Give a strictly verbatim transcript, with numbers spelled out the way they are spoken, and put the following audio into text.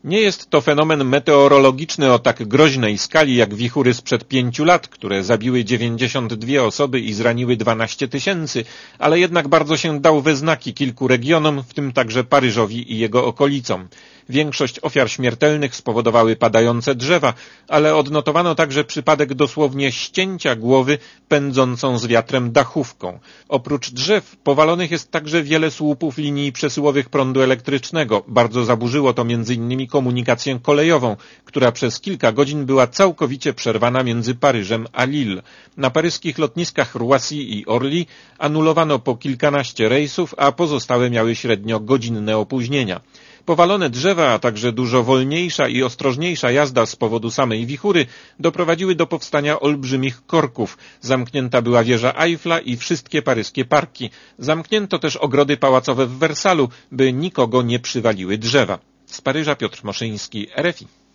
Nie jest to fenomen meteorologiczny o tak groźnej skali jak wichury sprzed pięciu lat, które zabiły dziewięćdziesiąt dwie osoby i zraniły dwanaście tysięcy, ale jednak bardzo się dał we znaki kilku regionom, w tym także Paryżowi i jego okolicom. Większość ofiar śmiertelnych spowodowały padające drzewa, ale odnotowano także przypadek dosłownie ścięcia głowy pędzącą z wiatrem dachówką. Oprócz drzew powalonych jest także wiele słupów linii przesyłowych prądu elektrycznego. Bardzo zaburzyło to między innymi komunikację kolejową, która przez kilka godzin była całkowicie przerwana między Paryżem a Lille. Na paryskich lotniskach Roissy i Orly anulowano po kilkanaście rejsów, a pozostałe miały średnio godzinne opóźnienia. Powalone drzewa, a także dużo wolniejsza i ostrożniejsza jazda z powodu samej wichury doprowadziły do powstania olbrzymich korków. Zamknięta była wieża Eiffla i wszystkie paryskie parki. Zamknięto też ogrody pałacowe w Wersalu, by nikogo nie przywaliły drzewa. Z Paryża Piotr Moszyński, R F I.